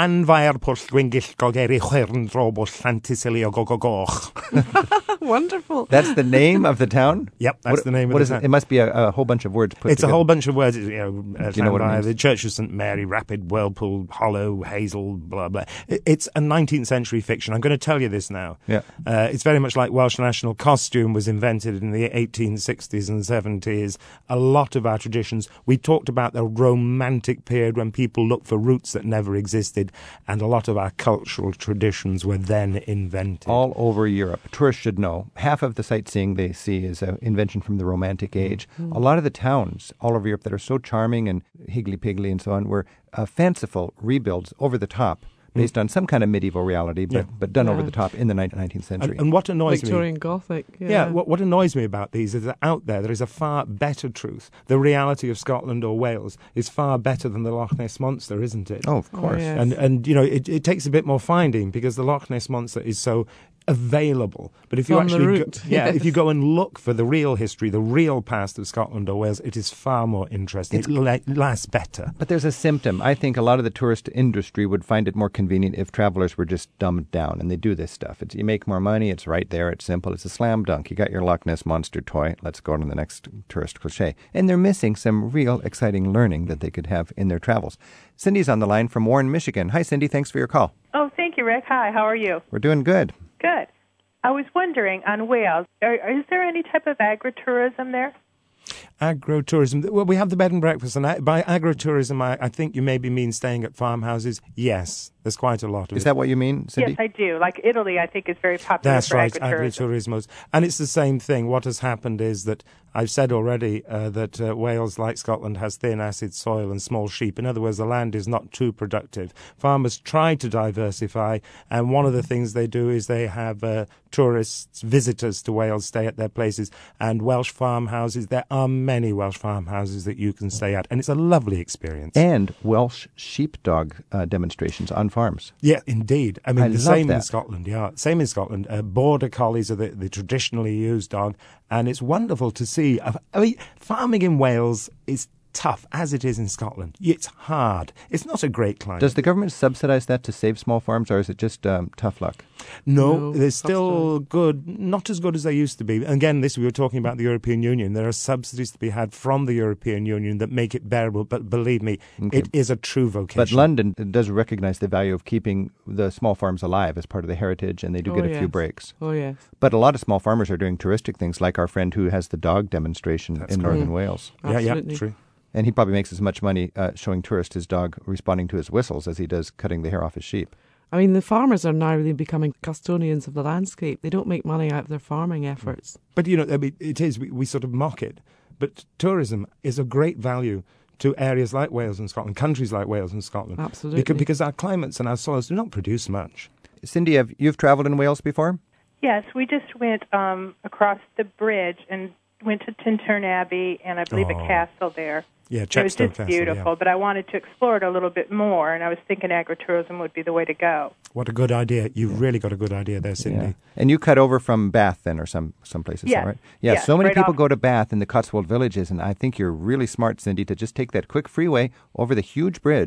Wonderful. That's the name of the town? Yep, that's the name of the town. It must be a whole bunch of words put It's together. a whole bunch of words. Do you know what it means? The Church of St. Mary, Rapid, Whirlpool, Hollow, Hazel, blah, blah. It's a 19th century fiction. I'm going to tell you this now. Yeah. It's very much like Welsh national costume was invented in the 1860s and 70s. A lot of our traditions. We talked about the Romantic period when people looked for roots that never existed, and a lot of our cultural traditions were then invented. All over Europe. Tourists should know. Half of the sightseeing they see is an invention from the Romantic age. A lot of the towns all over Europe that are so charming and higgly-piggly and so on were fanciful rebuilds over the top based on some kind of medieval reality, but done over the top in the 19th century. And what annoys Victorian me... Gothic. What annoys me about these is that out there is a far better truth. The reality of Scotland or Wales is far better than the Loch Ness Monster, isn't it? Oh, of course. Oh, yes. And it takes a bit more finding because the Loch Ness Monster is so available. But if you On the actually route, yes. if you go and look for the real history, the real past of Scotland or Wales, it is far more interesting. It lasts better. But there's a symptom. I think a lot of the tourist industry would find it more convenient if travelers were just dumbed down, and they do this stuff. You make more money, it's right there, it's simple, it's a slam dunk. You got your Loch Ness Monster toy, let's go on to the next tourist cliche. And they're missing some real exciting learning that they could have in their travels. Cindy's on the line from Warren, Michigan. Hi, Cindy, thanks for your call. Oh, thank you, Rick. Hi, how are you? We're doing good. Good. I was wondering, on Wales, is there any type of agritourism there? Agro-tourism. Well, we have the bed and breakfast, and by agro-tourism, I think you maybe mean staying at farmhouses. Yes, there's quite a lot of it. Is that what you mean, Cindy? Yes, I do. Like Italy, I think is very popular That's for right, agritourism. agritourism. And it's the same thing. What has happened is that I've said already that Wales, like Scotland, has thin acid soil and small sheep. In other words, the land is not too productive. Farmers try to diversify, and one of the things they do is they have tourists, visitors to Wales stay at their places, and Welsh farmhouses. There are many Welsh farmhouses that you can stay at, and it's a lovely experience. And Welsh sheepdog demonstrations on farms. Yeah, indeed. I mean, I the love same that. in Scotland. Yeah, same in Scotland. Border collies are the traditionally used dog, and it's wonderful to see. I mean, farming in Wales is tough, as it is in Scotland. It's hard. It's not a great climate. Does the government subsidize that to save small farms, or is it just tough luck? No, they're still good, not as good as they used to be. Again, we were talking about the European Union. There are subsidies to be had from the European Union that make it bearable, but believe me, it is a true vocation. But London does recognize the value of keeping the small farms alive as part of the heritage, and they do get a few breaks. Oh, yes. But a lot of small farmers are doing touristic things, like our friend who has the dog demonstration in northern Wales. Yeah, true. And he probably makes as much money showing tourists his dog responding to his whistles as he does cutting the hair off his sheep. I mean, the farmers are now really becoming custodians of the landscape. They don't make money out of their farming efforts. But, I mean, it is, we sort of mock it. But tourism is of great value to areas like Wales and Scotland, countries like Wales and Scotland. Absolutely. Because our climates and our soils do not produce much. Cindy, you've traveled in Wales before? Yes, we just went across the bridge and went to Tintern Abbey and I believe a castle there. Yeah, It was Chepstow just Castle, beautiful, yeah. but I wanted to explore it a little bit more, and I was thinking agritourism would be the way to go. What a good idea. You've really got a good idea there, Cindy. Yeah. And you cut over from Bath then, or some places, Yes. right? Yeah, Yes, so many right people off. go to Bath in the Cotswold villages, and I think you're really smart, Cindy, to just take that quick freeway over the huge bridge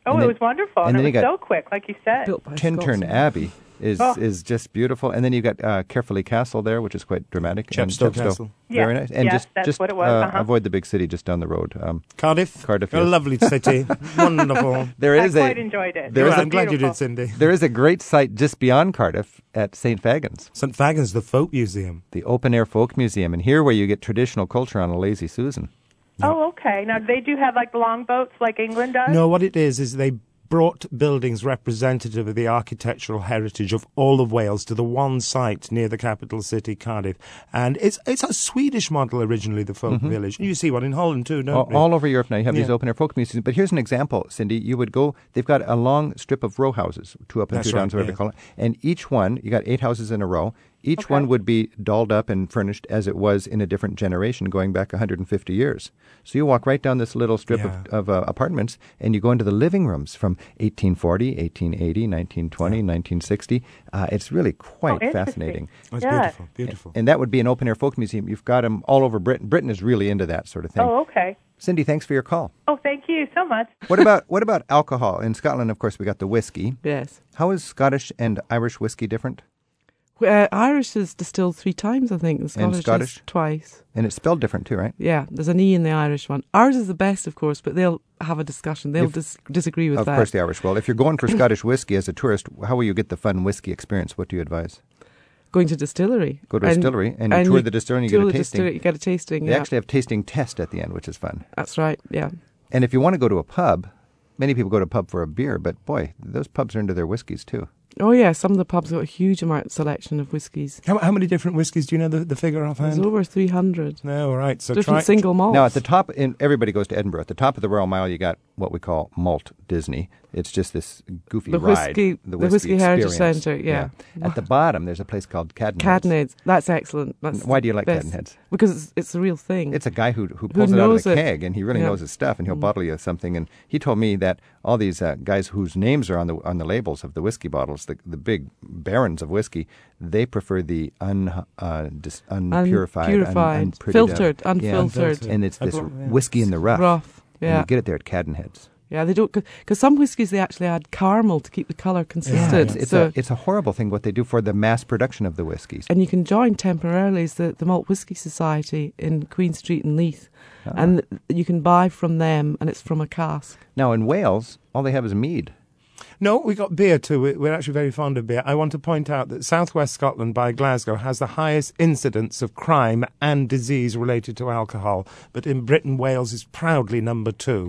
Oh, it was wonderful, and then it was so quick, like you said. Built by Tintern Scotsmen. Abbey is just beautiful, and then you've got Carefully Castle there, which is quite dramatic. Chepstow and Castle. Very Yeah. nice. And Yes, that's just what it was, avoid the big city just down the road. Cardiff. Cardiff, A yes. lovely city. Wonderful. There I is quite enjoyed it. there is I'm glad you beautiful. did, Cindy. There is a great site just beyond Cardiff at St. Fagans, St. Fagans, the folk museum. the open-air folk museum, and here where you get traditional culture on a Lazy Susan. Oh, okay. Now, they do have, like, longboats like England does? No, what it is they brought buildings representative of the architectural heritage of all of Wales to the one site near the capital city, Cardiff. And it's a Swedish model originally, the folk village. And you see one in Holland too, don't you? All over Europe now, you have these Yeah. open-air folk museums. But here's an example, Cindy. You would go, they've got a long strip of row houses, 2 up and That's 2 down, right, whatever yeah. they call it. And each one, you got 8 houses in a row. Each one would be dolled up and furnished as it was in a different generation going back 150 years. So you walk right down this little strip Yeah. of apartments and you go into the living rooms from 1840, 1880, 1920, 1960. It's really quite interesting. fascinating. Oh, it's Yeah. beautiful, beautiful. And that would be an open-air folk museum. You've got them all over Britain. Britain is really into that sort of thing. Oh, okay. Cindy, thanks for your call. Oh, thank you so much. What about alcohol? In Scotland, of course, we got the whiskey. Yes. How is Scottish and Irish whiskey different? Irish is distilled 3 times, I think. The Scottish is twice. And it's spelled different too, right? Yeah, there's an E in the Irish one. Ours is the best, of course, but they'll have a discussion. They'll disagree with that. Of course, the Irish will. If you're going for Scottish whiskey as a tourist, how will you get the fun whiskey experience? What do you advise? Going to distillery. Go to a distillery and you tour the distillery and you get a tasting. You get a tasting, They yeah. actually have tasting test at the end, which is fun. That's right, yeah. And if you want to go to a pub, many people go to a pub for a beer, but boy, those pubs are into their whiskeys too. Oh, yeah, some of the pubs got a huge amount of selection of whiskies. How many different whiskies do you know the figure There's offhand? over 300. No, all right. So Different try single malts. Now, at the top, everybody goes to Edinburgh. At the top of the Royal Mile, you got what we call Malt Disney. It's just this goofy The ride. whiskey- the Whiskey Heritage experience. Centre, yeah. At the bottom, there's a place called Caddenheads. Caddenheads. That's excellent. That's Why do you like best. Caddenheads? Because it's a real thing. It's a guy who pulls it out of knows the it. keg, and he really Yeah. knows his stuff, and he'll bottle you something. And he told me that all these guys whose names are on the labels of the whiskey bottles, the big barons of whiskey, they prefer the unpurified, Unpurified, unprettied filtered, out. unfiltered. Yeah. And it's this Yeah. whiskey in the rough. Rough, And yeah. you get it there at Caddenheads. Yeah, they don't, because some whiskies they actually add caramel to keep the colour consistent. It's a horrible thing what they do for the mass production of the whiskies. And you can join temporarily as the Malt Whisky Society in Queen Street in Leith. And you can buy from them, and it's from a cask. Now in Wales, all they have is mead. No, we got beer too. We're actually very fond of beer. I want to point out that southwest Scotland by Glasgow has the highest incidence of crime and disease related to alcohol. But in Britain, Wales is proudly number 2.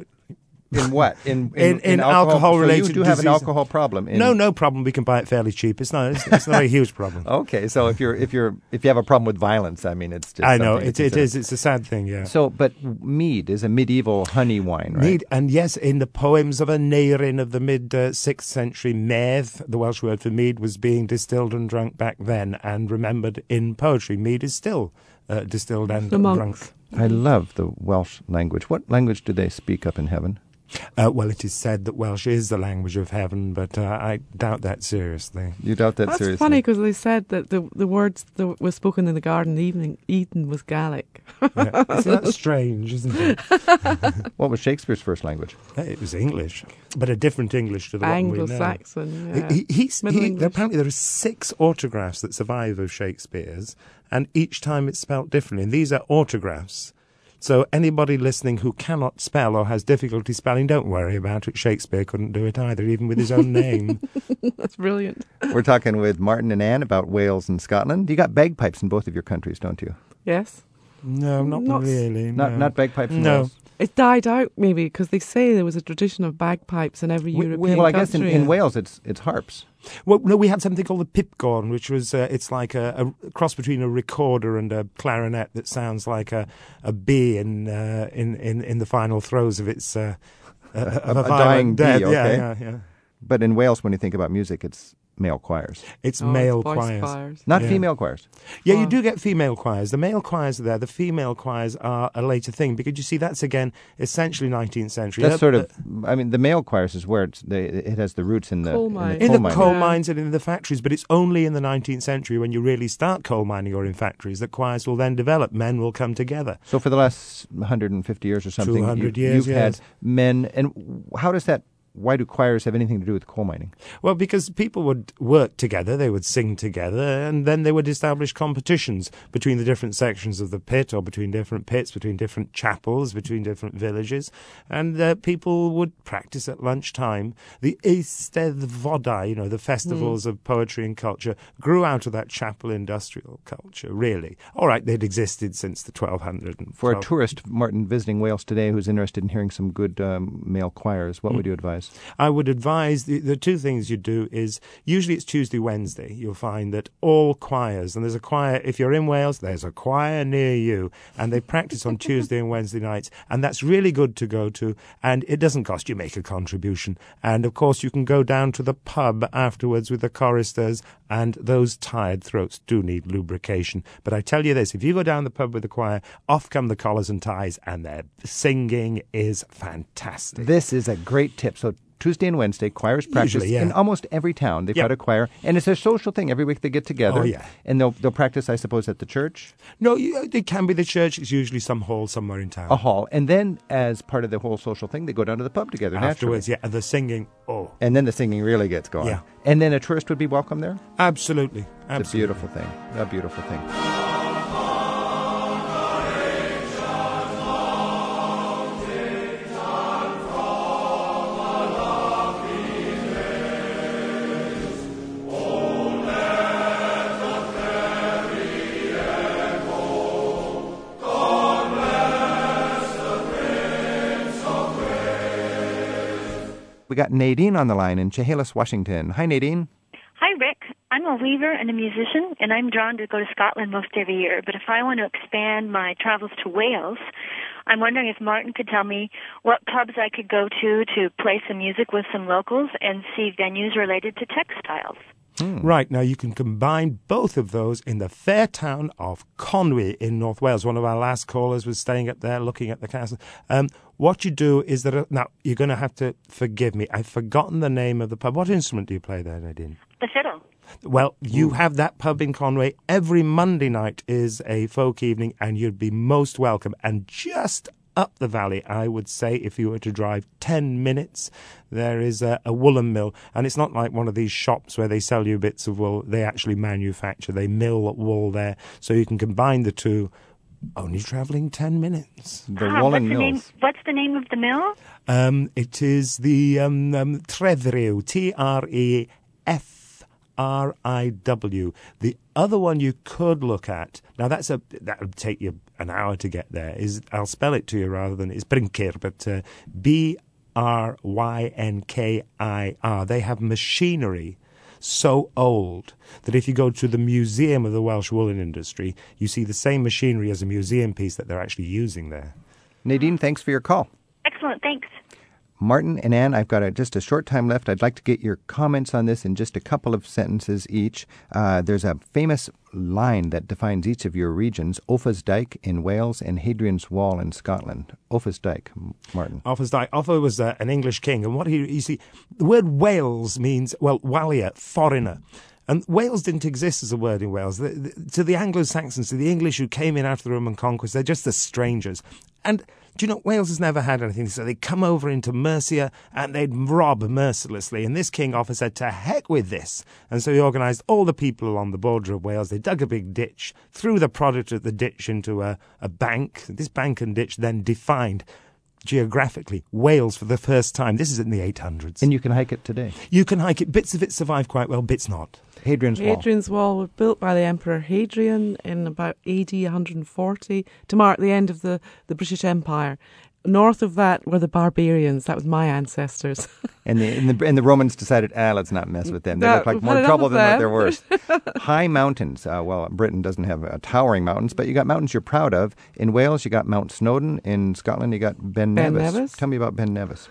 In what? In alcohol-related So you do have an disease. alcohol problem. No problem. We can buy it fairly cheap. It's not a huge problem. Okay, so if you have a problem with violence, I mean, it's just. I know something to it consider. is. It's a sad thing. Yeah. So, but mead is a medieval honey wine, right? Mead, and yes, in the poems of Aneurin of the mid 6th century, medd, the Welsh word for mead, was being distilled and drunk back then, and remembered in poetry. Mead is still distilled and The drunk. monks. I love the Welsh language. What language do they speak up in heaven? Well, it is said that Welsh is the language of heaven, but I doubt that seriously. You doubt that That's seriously? funny because they said that the words that were spoken in the Garden of Eden was Gaelic. Yeah. Isn't that strange, isn't it? What was Shakespeare's first language? It was English, but a different English to the one we know. Anglo-Saxon. Yeah. Middle English. Apparently there are 6 autographs that survive of Shakespeare's, and each time it's spelt differently. And these are autographs. So anybody listening who cannot spell or has difficulty spelling, don't worry about it. Shakespeare couldn't do it either, even with his own name. That's brilliant. We're talking with Martin and Anne about Wales and Scotland. You got bagpipes in both of your countries, don't you? Yes. No, not really. Not bagpipes in No. Wales? It died out maybe because they say there was a tradition of bagpipes in every European Well, I guess country. in Wales it's harps. Well, no, we had something called the pipgorn, which was it's like a cross between a recorder and a clarinet that sounds like a bee in the final throes of its of a dying violent death. bee. Okay. Yeah. But in Wales, when you think about music, it's male choirs, It's Oh, male it's voice choirs. not Yeah. female choirs. Yeah, Wow. you do get female choirs. The male choirs are there. The female choirs are a later thing because you see that's again essentially 19th century. That's sort of. I mean, the male choirs is where it has the roots in the Coal in mine. the in coal the mine. coal Yeah. mines and in the factories, but it's only in the 19th century when you really start coal mining or in factories that choirs will then develop. Men will come together. So for the last 150 years or something, 200 years, you've yes. had men. And how does that why do choirs have anything to do with coal mining? Well, because people would work together, they would sing together, and then they would establish competitions between the different sections of the pit, or between different pits, between different chapels, between different villages, and people would practice at lunchtime. The Eisteddfodau, the festivals of poetry and culture, grew out of that chapel industrial culture, really. All right, they'd existed since the 1200s. For a tourist, Martin, visiting Wales today who's interested in hearing some good male choirs, what would you advise? I would advise the two things you do is, usually it's Tuesday, Wednesday. You'll find that all choirs, and there's a choir, if you're in Wales, there's a choir near you, and they practice on Tuesday and Wednesday nights, and that's really good to go to, and it doesn't cost you make a contribution. And of course, you can go down to the pub afterwards with the choristers, and those tired throats do need lubrication. But I tell you this, if you go down the pub with the choir, off come the collars and ties, and their singing is fantastic. This is a great tip. So Tuesday and Wednesday, choirs practice Usually, yeah. in almost every town. They've got a choir, and it's a social thing. Every week they get together, Oh, yeah. and they'll practice, I suppose, at the church. No, it can be the church. It's usually some hall somewhere in town. A hall. And then, as part of the whole social thing, they go down to the pub together Afterwards, naturally. yeah, and the singing, And then the singing really gets going. Yeah. And then a tourist would be welcome there? Absolutely. It's a beautiful thing. A beautiful thing. We got Nadine on the line in Chehalis, Washington. Hi, Nadine. Hi, Rick. I'm a weaver and a musician, and I'm drawn to go to Scotland most every year. But if I want to expand my travels to Wales, I'm wondering if Martin could tell me what pubs I could go to play some music with some locals and see venues related to textiles. Right, now you can combine both of those in the fair town of Conwy in North Wales. One of our last callers was staying up there looking at the castle. What you do is that, now you're going to have to forgive me, I've forgotten the name of the pub. What instrument do you play there, Nadine? The fiddle. Well, you have that pub in Conwy. Every Monday night is a folk evening, and you'd be most welcome. And just up the valley, I would say, if you were to drive 10 minutes, there is a woolen mill. And it's not like one of these shops where they sell you bits of wool. They actually manufacture. They mill wool there. So you can combine the two, only travelling 10 minutes. The woolen mills. What's the name of the mill? It is the Trefriw, Trefriw. The other one you could look at, now that would take you an hour to get there, I'll spell it to you rather than, it's Brynkir, but Brynkir. They have machinery so old that if you go to the Museum of the Welsh Woolen Industry, you see the same machinery as a museum piece that they're actually using there. Nadine, thanks for your call. Excellent, thanks. Martin and Anne, I've got just a short time left. I'd like to get your comments on this in just a couple of sentences each. There's a famous line that defines each of your regions, Offa's Dyke in Wales and Hadrian's Wall in Scotland. Offa's Dyke, Martin. Offa's Dyke. Offa was an English king, and you see, the word Wales means, well, walia, foreigner. And Wales didn't exist as a word in Wales. To the Anglo-Saxons, to the English who came in after the Roman conquest, they're just the strangers. And do you know, Wales has never had anything, so they'd come over into Mercia and they'd rob mercilessly. And this king Offa said, to heck with this. And so he organised all the people along the border of Wales. They dug a big ditch, threw the product of the ditch into a bank. This bank and ditch then defined geographically Wales for the first time. This is in the 800s. And you can hike it today. You can hike it. Bits of it survive quite well, bits not. Hadrian's Wall. Hadrian's Wall was built by the Emperor Hadrian in about AD 140 to mark the end of the British Empire. North of that were the barbarians. That was my ancestors. And the Romans decided, let's not mess with them. They look like more trouble than what they're worth. High mountains. Well, Britain doesn't have towering mountains, but you got mountains you're proud of. In Wales, you got Mount Snowdon. In Scotland, you got Ben Nevis. Tell me about Ben Nevis.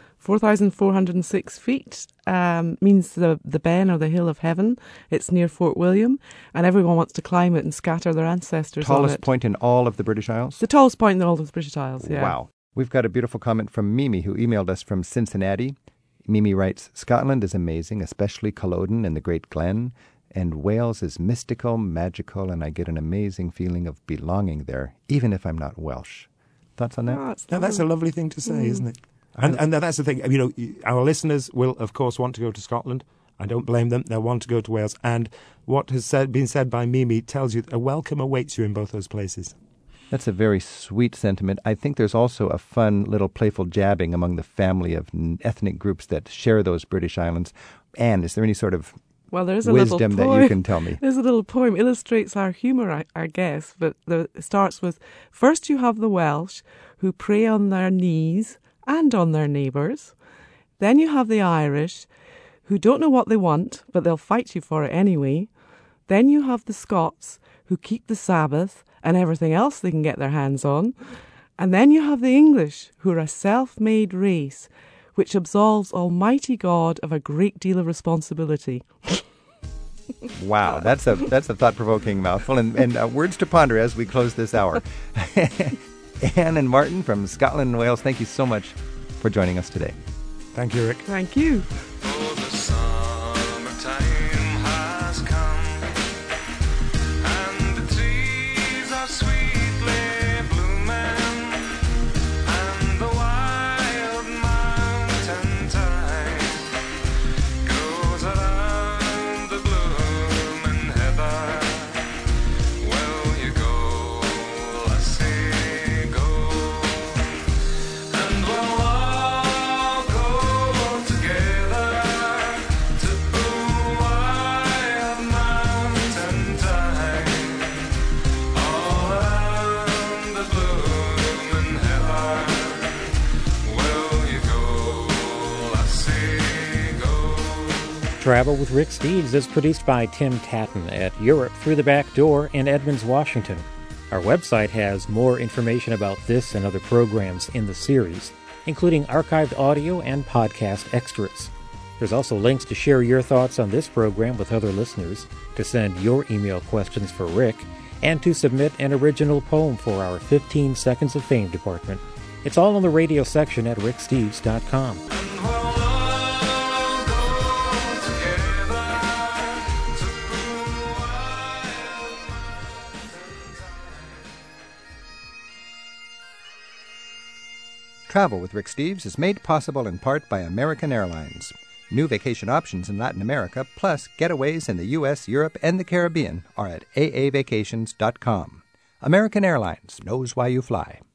4,406 feet means the Ben or the Hill of Heaven. It's near Fort William, and everyone wants to climb it and scatter their ancestors on it. Tallest point in all of the British Isles? The tallest point in all of the British Isles, yeah. Wow. We've got a beautiful comment from Mimi, who emailed us from Cincinnati. Mimi writes, Scotland is amazing, especially Culloden and the Great Glen, and Wales is mystical, magical, and I get an amazing feeling of belonging there, even if I'm not Welsh. Thoughts on that? Now, that's a lovely thing to say, isn't it? And that's the thing. Our listeners will, of course, want to go to Scotland. I don't blame them. They'll want to go to Wales. And what has been said by Mimi tells you that a welcome awaits you in both those places. That's a very sweet sentiment. I think there's also a fun little playful jabbing among the family of ethnic groups that share those British islands. Anne, is there any sort of wisdom that you can tell me? There's a little poem, illustrates our humour, I guess, but it starts with, first you have the Welsh, who prey on their knees and on their neighbours. Then you have the Irish, who don't know what they want, but they'll fight you for it anyway. Then you have the Scots, who keep the Sabbath and everything else they can get their hands on. And then you have the English, who are a self-made race, which absolves Almighty God of a great deal of responsibility. Wow, that's a thought-provoking mouthful, and words to ponder as we close this hour. Anne and Martin from Scotland and Wales, thank you so much for joining us today. Thank you, Rick. Thank you. Travel with Rick Steves is produced by Tim Tatton at Europe Through the Back Door in Edmonds, Washington. Our website has more information about this and other programs in the series, including archived audio and podcast extras. There's also links to share your thoughts on this program with other listeners, to send your email questions for Rick, and to submit an original poem for our 15 Seconds of Fame department. It's all on the radio section at ricksteves.com. Travel with Rick Steves is made possible in part by American Airlines. New vacation options in Latin America, plus getaways in the U.S., Europe, and the Caribbean are at aavacations.com. American Airlines knows why you fly.